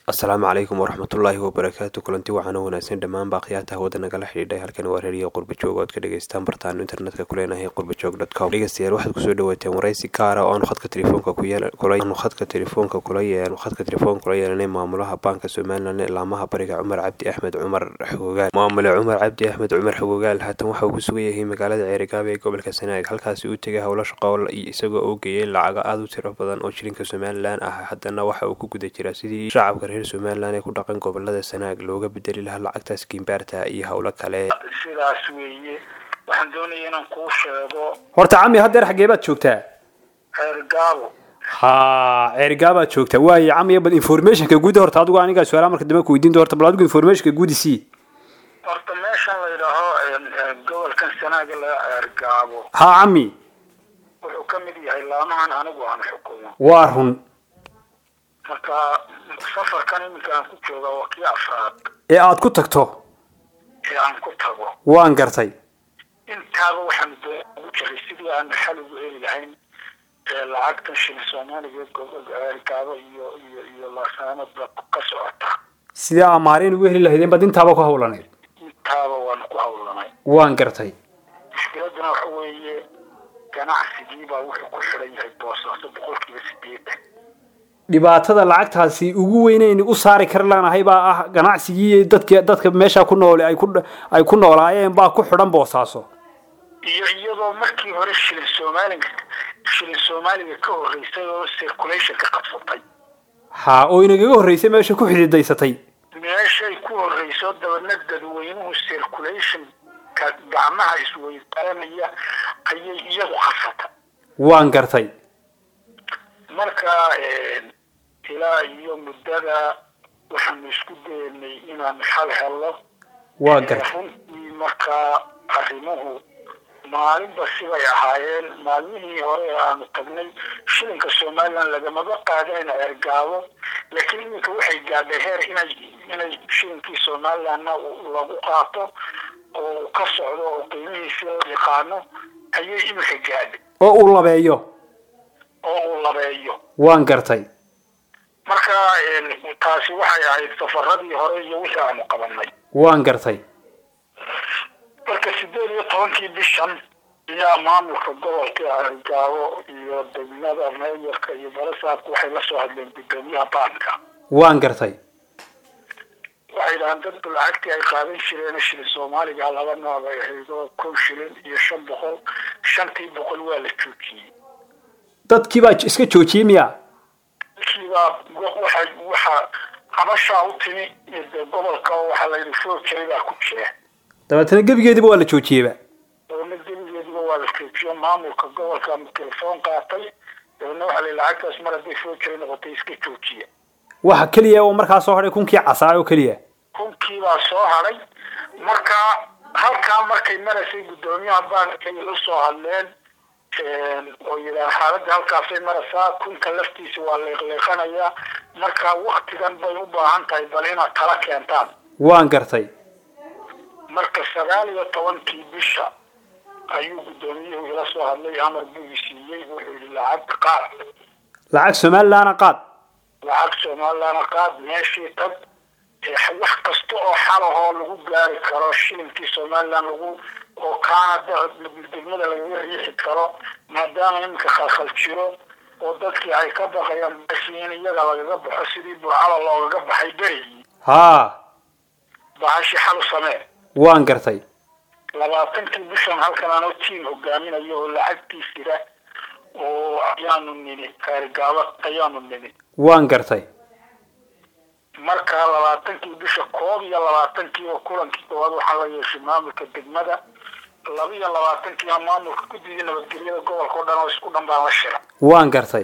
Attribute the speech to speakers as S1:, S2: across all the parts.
S1: السلام عليكم ورحمة الله وبركاته. كلنتي waxaana wanaagsan dhamaan baaqiyaadka wadada nagala xidhiidhay halkan waa radio qurbajoog oo ka dhageystaan bartaan internetka ku leenahay qurbajoog.com. dhageystayaal waxaad ku soo dhawaateen wareysi gaar ah oo aan khadka telefoonka kula yeelanay maamulaha banka Soomaaliland ee laamaha bariga Cumar Cabdi Axmed Cumar Xoggaal. maamule Cumar Cabdi Axmed Cumar Xoggaal haatan waxa uu ku sugan yahay magaalada Ceerigaabo ee gobolka Sanaag, halkaas uu tagay hawlo shaqo isagoo oo geeyay lacag aad u tiro badan oo shilinka Soomaaliland ah. haddana waxa uu ku guda jiraa sidii shacabka Soomaaliland ay ku dhaqan gobolada Sanaag looga bedeli lahaa lacagtaas kiimbaarta iyo hawlo kale.
S2: sidaas weeye waxaan doonayaa inaan ku sheego
S3: horta cami hadeer xagee baad joogtaa?
S2: Ceerigaabo.
S3: Ceerigaabo aad joogtaa. Waay cami bal information ka guud horta adigu aniga su'aalaha marka dambe ku weydiin doonto bal adigu information ka guud si
S2: horta meeshan la yiraahdo gobolka Sanaag la Ceerigaabo.
S3: Cami
S2: wuxuu ka mid yahay laamahan anigu aan xukumo.
S3: waa run
S2: marka safarkan iminka aan ku jooga waqti afraad
S3: ee aad ku tagto
S2: aan ku tago
S3: waan gartay
S2: intaaba waxaan ugu jiray sidii aan xal ugu heli lahayn lacagta shilin Soomaaliga gobolka Ceerigaabo iyo laasaanada ka socota
S3: sidii amaareen ugu heli lahaydeen bad intaaba ku hawlanay
S2: waan ku hawlanay
S3: waan gartay
S2: mushkiladuna waxa weeye ganacsigii baa wuxuu ku xiran yahay boosaaso 80%.
S3: dhibaatada lacagtaasi ugu weyneen u saari karlaanahay baa ah ganacsigii dadka meesha ku nool ay ku noolaayeen baa ku xiran boosaaso
S2: iyadoo markii hore shilin Soomaaliga ka horeysay oo circulation ka qabsatay
S3: oo inaga horeysay meesha ku xididaysatay
S2: meeshay ku horeyso dabadna dadweynuhu circulation ka gacmaha isweydaanaya ayay iyagu qabsatay
S3: waan gartay
S2: marka ilaa iyo muddada waxaan isku daynay inaan xal helo
S3: waa gartay
S2: marka arrimuhu maalinba sibay ahaayeen maalmihii hore aan tagnay shilinka Soomaaliland lagama qaadayna Ceerigaabo laakiin iminka waxay gaadhay heer inay shilinkii Soomaaliland lagu qaato oo ka socdo oo qiimihiisa la yaqaano ayay iminka gaadhay
S3: oo uu labeeyo waan gartay
S2: marka taasi waxay ahayd safaradii hore iyo wixii aan qabanay
S3: waan gartay
S2: marka 18 bishan iyo maamulka gobolka Ceerigaabo iyo degmada meeyarka iyo barasaabku waxay la soo hadleen gudoomiyaha banka
S3: waan gartay
S2: waxay dadku lacagtii ay qaadan jireen shilin Soomaaliga laba nooc ay ahayd 1 shilin iyo 500 waa la joojiyay
S3: dadkii baa iska joojiyay miya
S2: waxa habasha u timi gobolka waxa la yiri foojayda ku jira
S3: dabeetana gebigeediba waa la joojiyay
S2: waa la joojiyay maamulka gobolka telefoon qaatay waxa la lacagtaas mar haday foojay noqotay iska joojiya
S3: waxa kaliya oo markaa soo haray kunkii casaayo kaliya
S2: kunkii baa soo haray marka halka markay marasay gudoomiyaha banka ay soo hadleen oo yiraahdo xaaladda halkaas ay maraysaa kunka laftiisa waa la leeqanayaa marka waqtigan bay u baahan tahay bal inaad tala keentaan
S3: waan gartay
S2: marka 19 bisha ayuu gudoomiyuhu ila soo hadlay amar buu siiyay wuxuu lacag
S3: Soomaaliland
S2: qaad meeshii tad wax kasta oo xalahoo lagu gaari karo shilinkii Soomaaliland lagu oo kaana degmada laga riixi karo maadaama iminka khalkhal jiro oo dadkii ay ka baqayaan in iyaga laga baxo sidii buucala looga baxay bari baashi xal samee
S3: waan gartay
S2: 20 bishan halkan aan team hogaaminayo lacagtiisa oo ayaanu nini Ceerigaabo ayaanu nini
S3: waan gartay
S2: marka 20 bisha 21 oo kulankii koowaad waxa la yeeshay maamulka degmada 22 maamulka guddiga nabadgelyada gobolka oo dhan oo isku dhanbaan la shiray
S3: waan gartay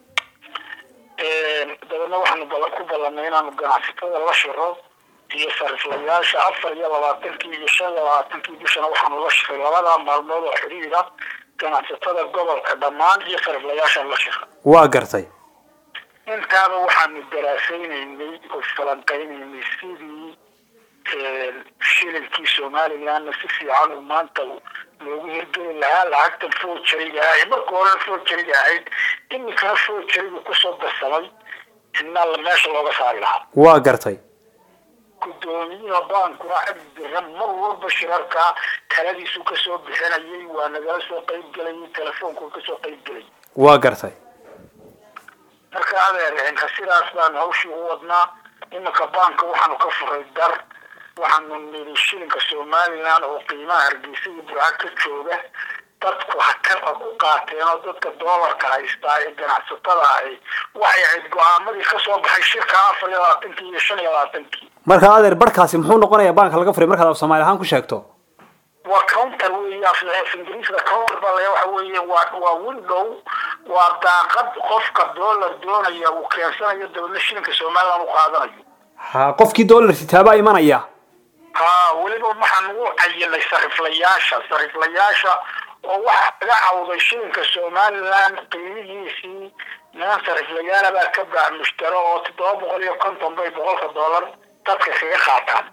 S2: dadna waxaan ku ballanay inaan ganacsatada la shiro iyo sariflayaasha 24 iyo 25 bishan waxaan la shiray labada maalmood oo xiriira ganacsatada gobolka dhammaan iyo sariflayaasha la shiro
S3: waa gartay
S2: intaaba waxaan daraasaynay oo falanqaynaynay sidii shilinkii Soomaaliland si fiican u maanta loogu hirgelin lahaa lacagta foojariga marka hore foojariga ahayd iminka foojariga ku soo darsamay inna la meesha looga saari lahaa
S3: waa gartay
S2: gudoomiyaha baankuna cabdiram mar walba shirarka taladiisu ka soo bixinayay waa nagala soo qayb galayay telefoonku ka soo qayb galay
S3: waa gartay
S2: marka adeer sidaas baan hawshii u wadnaa iminka baanka waxaanu ka furay dar waxaanu nidhi shilinka Somaliland oo qiimaha Hargeysa iyo Burco ka jooga dadku hakada ku qaateen oo dadka doolarka haysta ee ganacsatada ay waxay ahayd go'aamadii ka soo baxay shirka 24 iyo 25
S3: marka adeer barkaasi muxuu noqonayaa baanka laga furay markaad Soomaali ahaan ku sheegto
S2: waa counter weeye af Ingiriisiga counter baa waxa weeye waa window waa daaqad qofka doolar doonaya uu keensanayo dawladda shilinka Somaliland u qaadanayo
S3: ha qofkii doolar sitaaba imanaya
S2: waliba waxaan u cayiray sariflayaasha oo waxa laga cawday shilinka Somaliland qiimihiisii naan sariflayaal baa ka baa mushtaro oo $750 dadka kaga qaataan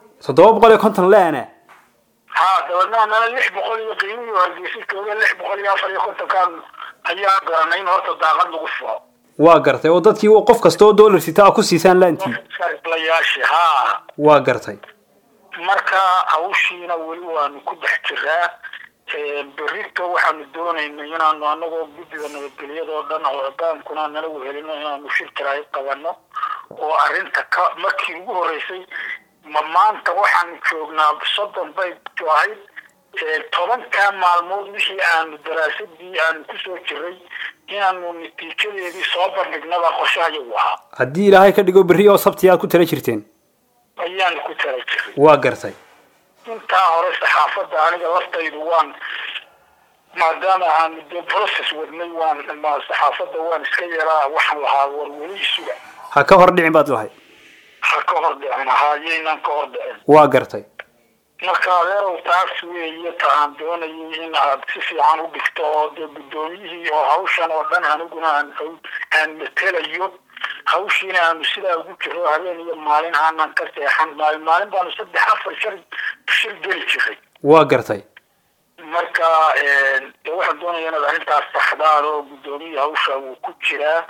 S3: 750 leena
S2: dawladna 600 qiimihi Hargeysa kooda 654 kan ayaa garanay horta daaqad lagu furo
S3: waa gartay oo dadkii uu qof kasto doolar sitaa ku siisaan laantii
S2: sariflayaasha
S3: waa gartay
S2: marka hawshiina wali waan ku dhex jiraa berrito waxaanu doonaynaa inaanu anagoo guddiga nabadgelyada oo dhan oo baankuna nala wehelino inaanu shirkiraay qabano oo arrinta markii ugu horeysay maanta waxaanu joognaa 30 bay joohay 10 maalmood wixii aanu daraasadii aanu ku soo jiray inaanu natiijadeedii soo bandhignaba qorshahayagu ahaa
S3: haddii ilaahay ka dhigo berri oo sabti aad ku tala jirteen
S2: ayaan ku tala jiray
S3: waa gartay
S2: intaa hore saxaafadda aniga laftaydu waan maadaama aan process wadnay waan saxaafadda waan iska yaraa waxaan lahaa warweli suga
S3: ha ka hor dhicin baad lahayd
S2: ha ka hor dhicin haayeenan ka hor dhicin
S3: waa gartay
S2: marka adeerow taas weeye taan doonayay in aad si fiican u dhigto oo gudoomiyihii oo hawshan oo dhan aniguna aan matelayo hawshiina aanu sidaa ugu jiro habeen iyo maalin aanan ka seexan maalin baanu 3-4 shir geli jiray
S3: waa gartay
S2: marka waxaan doonayaa inaad arrintaas saxdaan oo gudoomiyaha hawsha uu ku jiraa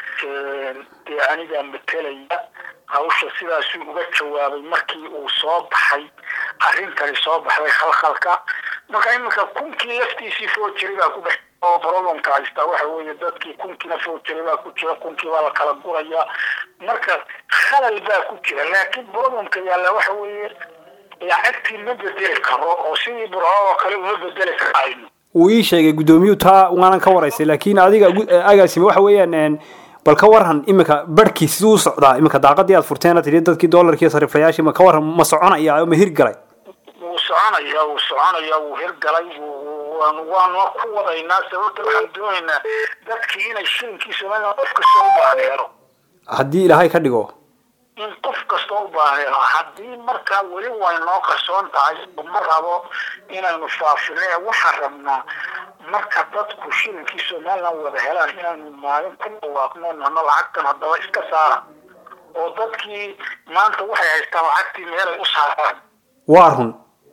S2: aniga matelaya hawsha sidaas uu uga jawaabay markii uu soo baxay arrintani soo baxday khalkhalka marka iminka kunkii laftiisii soo jiray baa ku dhex oo problemka haysta waxa weeye dadkii kunkiina soo jiray baa ku jira kunkii baa la kala guraya marka khalal baa ku jira laakiin problemka yaalla waxa weeye lacagtii ma bedeli karo oo sidii Burco oo kale uma bedeli karayno
S3: uu ii sheegay gudoomiyuhu taa waanan ka waraysay laakiin adiga agaasime waxa weeyaan bal ka waran imika barkiis uu socdaa imika daaqadii aad furteen aad dadkii doolarkii sariflayaashii ma ka waran ma soconaya ma hirgalay
S2: uu soconaya uu hirgalay waan ku wadaynaa sababta waxaan doonaynaa dadkii inay shilinkii Soomaaliya qof kasta u baahnaayo
S3: haddii ilaahay ka dhigo
S2: in qof kasta u baahnaayo haddii markaa weli way noo qarsoon tahay ma rabo inaynu faafino waxaan rabnaa marka dadku shilinkii Soomaaliya wada helaan inaanu maalin ku dhawaaqno nano lacagtan haddaba iska saara oo dadkii maanta waxay haystaan lacagtii meel ay u saaraan
S3: waa run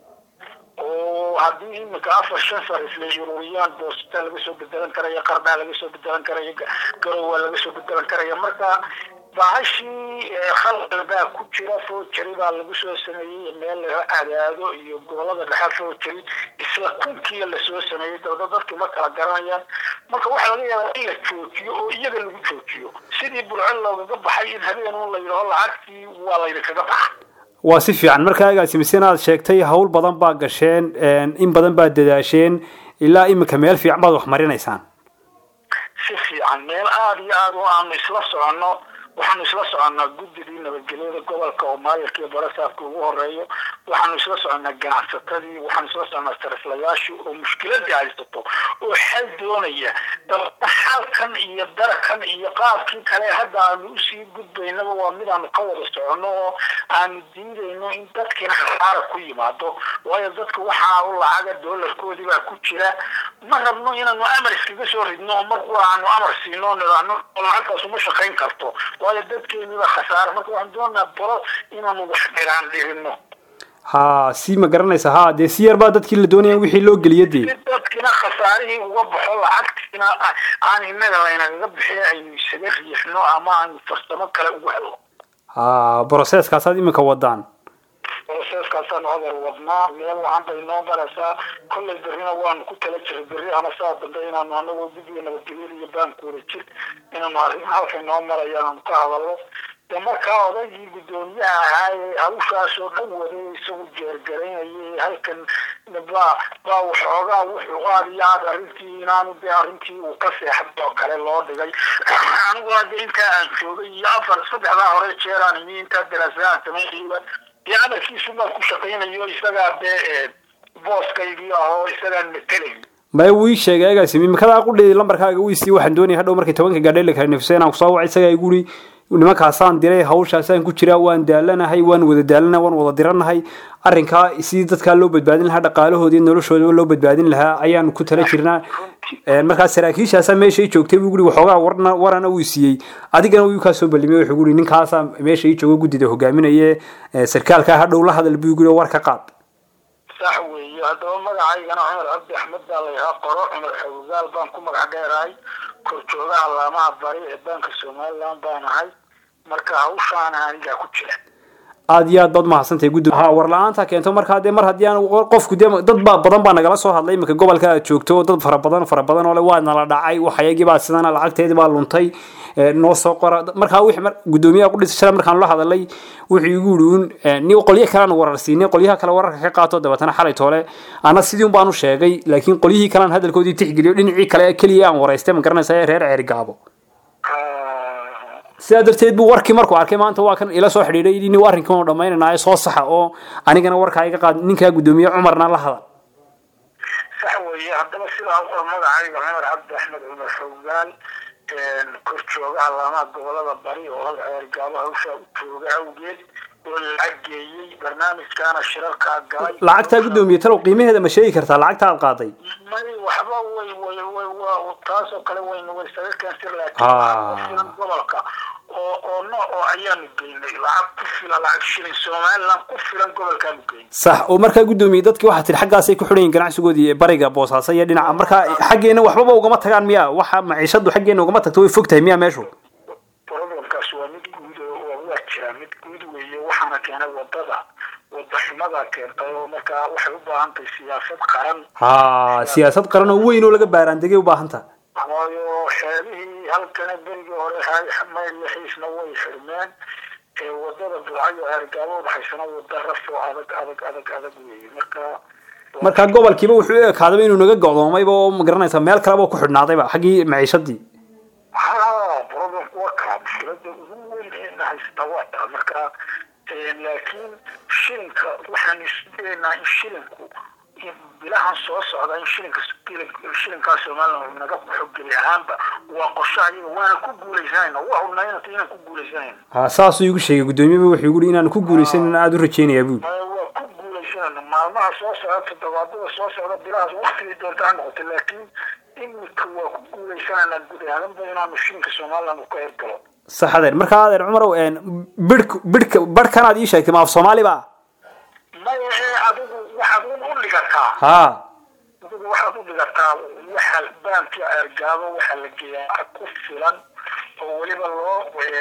S2: oo haddii imika 4-5 sarifle yuriyaan boostaa laga soo bedelan karaya qardaa laga soo bedelan karaya garowa laga soo bedelan karaya marka baashii khalqal baa ku jira foojari baa lagu soo sameeyay meel la aadaado iyo gobolada dhexe foojari isla kunkii la soo sameeyay dadku ma kala garanayaan marka waxa laga yaabaa in la joojiyo oo iyaga lagu joojiyo sidii Burco looga baxay in habeen uu la yiraahdo lacagtii waa la kaga baxay
S3: waa si fiican marka agaasime aad sheegtay hawl badan baa gasheen in badan baa dadaasheen ilaa imika meel fiican baad wax marinaysaan
S2: si fiican meel aad iyo aad oo aan isla socono waxaan isla soconaa guddigii nabadgelyada gobolka oo maayirka iyo barasaafka ugu horeeyo waxaan isla soconaa ganacsatadii waxaan isla soconaa sariflayaashii oo mushkiladii haysato oo xal doonaya halkan iyo darakan iyo qaabkii kale hadda aanu usii gudbaynaba waa mid aanu ka wada socono oo aanu diidayno in dadkiina xaara ku yimaado waayo dadka waxaa u lacaga doolarkoodii baa ku jira ma rabno inaanu amar iskaga soo ridno oo markuu aanu amar siino nidhaahno lacagtaas uma shaqayn karto waayo dadkeeni baa khasaar marka waxaan doonaa baro inaanu wax dhiraan dhirino
S3: ها سي ما garanaysa ha de si yar ba dadkii la doonayay wixii loo geliyay
S2: dadkina khasaarihii uga baxo lacagtina aan inaga laynaga bixiyo ay isaga riixno ama aan farsamo kale ugu helo
S3: ha process-kaas aad imika wadaan
S2: process-kaasaan wadnaa meel waxaan baynoo baraysaa kolley berrina waan ku tala jiray berri ama saa dambe inaanu anagoo guddiga nabadgelyada iyo baankuura jir inaanu arrin halka noo marayaan ka hadallo de markaa odaygii guddoomiyaha ahaayee hawshaas oo dhan waday isagu jeergaraynayay halkan baa waxoogaa wuxuu aadiyaad arrintii inaanu dee arrintii uu ka seexday oo kale loo dhigay aniguna de intaa aan joogay iyo saddexdaa hore jeeraan imi intaa daraasahaan samaynayiba dee amarkiisu baan ku shaqaynayo isagaa dee booskaygii ahoo isagaan matalay
S3: ma wii sheegay agaasimi imikada qudheey lambarkaaga wiisii waxaan doonay hadhow markay 10 gaadhay la kala nafseen aan ku soo wacay isaga igu nimankaasaan diray hawshaasaan ku jiraa waan daalanahay waan wada diranahay arrinka si dadka loo badbaadin lahaa dhaqaalahoodii noloshooda loo badbaadin lahaa ayaan ku tala jirnaa marka saraakiishaas meesha ay joogtay buu guri waxoogaa warana uu siiyay adigana uu ka soo balimay wuxuu guri ninkaas meesha ay joogo gudida hogaaminaya sarkaalka hadhow la hadal buu guri war ka qaad
S2: صح ويا هذا ما عايزنا عمر عبد أحمد الله قرأ عمر حوزال بان كم رجعي كرتوجا على ما بري بانك السومال لان بان هاي مركا وشان هنجا كتير
S3: aad iyo aad baad mahadsantahay guddi war la'aanta keento marka mar hadii aan qofku dad badan baa nagala soo hadlay imika gobolka aad joogto dad fara badan oo waa nala dhacay waxayagii baa sidana lacagteedii baa luntay noo soo qora marka wixii gudoomiyaha ku dhisay markaan la hadalay wuxuu igu yiri ni qoliyaha kale aan wararsiinay qoliyaha kale wararka ka qaato dabatana xalay toole ana sidii baan u sheegay laakiin qoliyihii kale aan hadalkoodii tixgeliyo dhinacii kale kaliya aan wareystay ma garanaysaa reer Ceerigaabo sidaarteed buu warkii markuu arkay maanta waa kan ila soo xidhiidhay inuu arrinkan oo dhameynaayo soo saxa oo anigana warkayga qaad ninka gudoomiye Umarna la hadal
S2: sax weeye hadaba sida uu magacayga Umar Abdi Ahmed Umar Xawgaan korjooga alaamaha gobolada bari oo Ceerigaabo hawsha u jooga awgeed oo lacaggeeyay barnaamijkaana shirarka galay
S3: lacagta gudoomiye talo qiimaheeda ma sheegi kartaa lacagta aad qaaday
S2: waxba way taas oo kale way isaga kaasir laakiin gobolka oo ayaan geynay lacag ku filan lacag shilin Soomaaliland ku filan gobolkan geynay
S3: sax oo marka gudoomiye dadkii waxa tir xaggaas ay ku xidheen ganacsigoodii bariga Boosaaso iyo dhinaca marka xageena waxba ugama tagaan miya waxa maciishadu xageena ugama tagto way fogtahay miya meeshu
S2: problemkaas waa mid guud oo waa jira mid guud weeye waxaana keenay wadada xumada keentay oo marka waxay u baahan tahay
S3: siyaasad qaran oo weyn oo laga baaraandegay u baahan tahay
S2: waayo xeelihii halkan berigii hore xamayl leexisna way xirmeen wadada Buucayo Ceerigaabo waxayna wada rafo adag weeye
S3: marka gobolkiiba wuxuu eekaaday inuu naga go'doomay oo ma garanaysa meel kale oo ku xidhnaaday ba xaqii maciishadii
S2: problem waa mushkilada ugu weyn ee haysta marka laakiin shilinka waxaan isdeenaa in shilinku bilahan soo socda in shilinka Soomaaliland naga xogay ahaanba waa qorshaha waana ku guuleysanaynaa waxaan inaan ku guuleysanaynaa
S3: saas uu igu sheegay gudoomiyaha wuxuu igu inaan ku guuleysan aad u rajeenayaa buu
S2: waa ku guuleysanaynaa maalmaha soo socda toddobaadada soo socda bilahaas waqti doontaan noqoto laakiin imika waa ku guuleysanaynaa guud ahaanba inaan shilinka Soomaaliland ku heergalo
S3: saxadeer marka adeer Umar oo barkan aad ii sheegtay ma af Soomaali ba
S2: ma adigu waxaad u dhigataa waxaad u dhigataa waxa baanka Ceerigaabo waxa la geeyaa ku filan oo waliba loo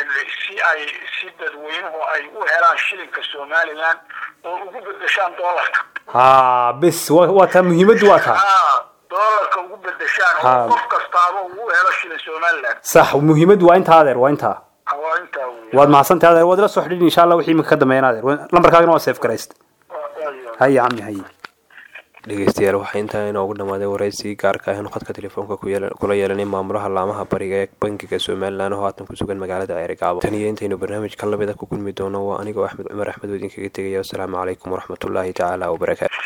S2: si dadweynuhu ay u helaan shilinka Soomaaliland oo ugu bedeshaan doolarka
S3: bes waa ta muhiimadu waa ta
S2: doolarka ugu bedeshaan oo qof kastaaba uu helo shilin Soomaaliland
S3: sax muhiimadu waa inta adeer waa inta waad mahadsantahay adeer waad la soo xidhiidhin insha Allah wixii ma ka dambeeyay adeer lambarkaagana waa save gareystay هاي عمي هاي
S1: dhegeystayaal waxaa intaa inoogu dhamaaday waraysi gaarka ah khadka telefoonka kula yeelanay maamulaha laamaha bariga ee bangiga Soomaaliland oo haatan ku sugan magaalada Ceerigaabo tan iyo intaynu barnaamijkan labada ku kulmi doono waa anigoo Axmed Cumar Axmed oo idinkaga tagaya. Assalaamu calaykum waraxmatullaahi tacaala wabarakaatuh.